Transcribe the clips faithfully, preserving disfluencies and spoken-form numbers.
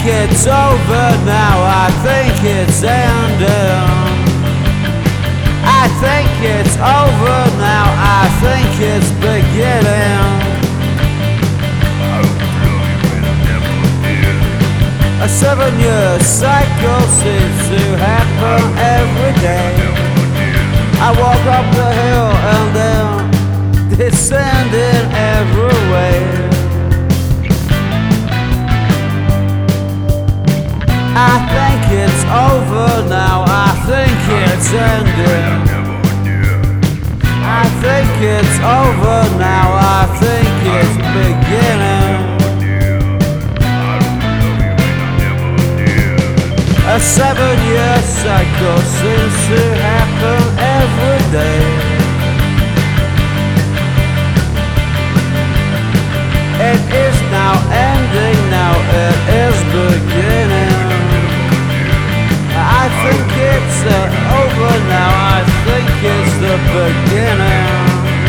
it's over now, I think it's ending. I think it's over now, I think it's beginning. A seven-year cycle seems to happen every day. I walk up the hill and then descending every way. I think it's over now, I think it's ending. I think it's over now, I think it's beginning. A seven-year cycle seems to happen every day. It is now ending, now it is beginning. I think it's uh, over now, I think it's the beginning.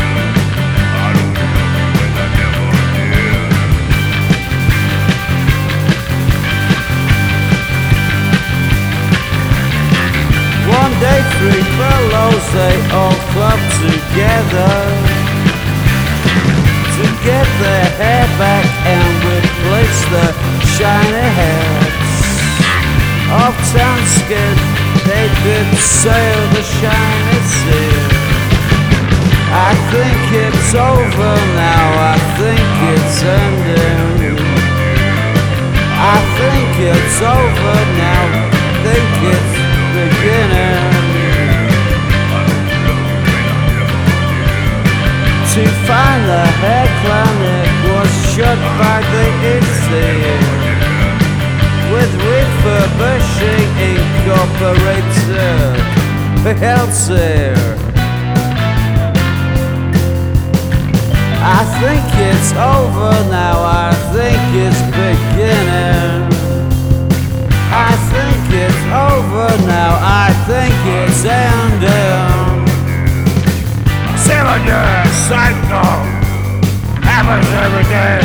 One day three fellows, they all club together to get their hair back and replace the shiny heads of town skin. They did sail the shiny sea. I think it's over now, I think it's ending. I think it's over now, I think it's beginning. To find the hair clinic was shut by the E C, with refurbishing incorporated Healthcare. I think it's over now, I think it's beginning. I think it's over now, I think it's ending. Seven-year cycle happens every day.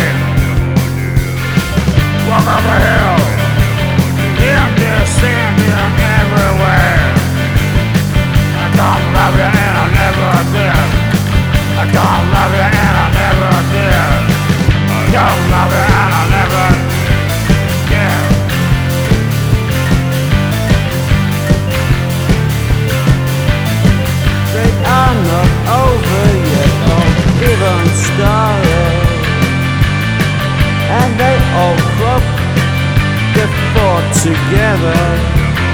Walk up a hill, in descending everywhere. I don't love you and I never did. I don't love you and I never did. I don't love you and I never did. They are not over yet or even started, and they all club their fought together.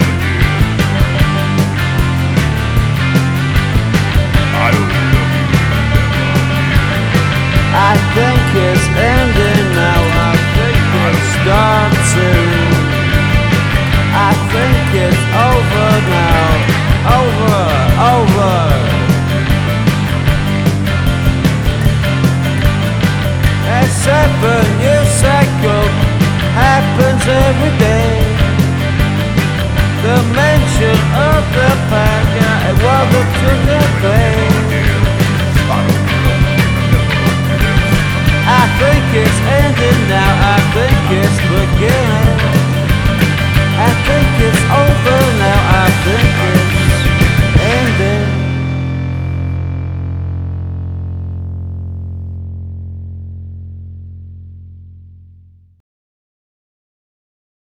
I think it's ending now, I think it's starting. I think it's over now, over, over. A seven-year cycle happens every day. The mention of the pack, it wasn't to the bay.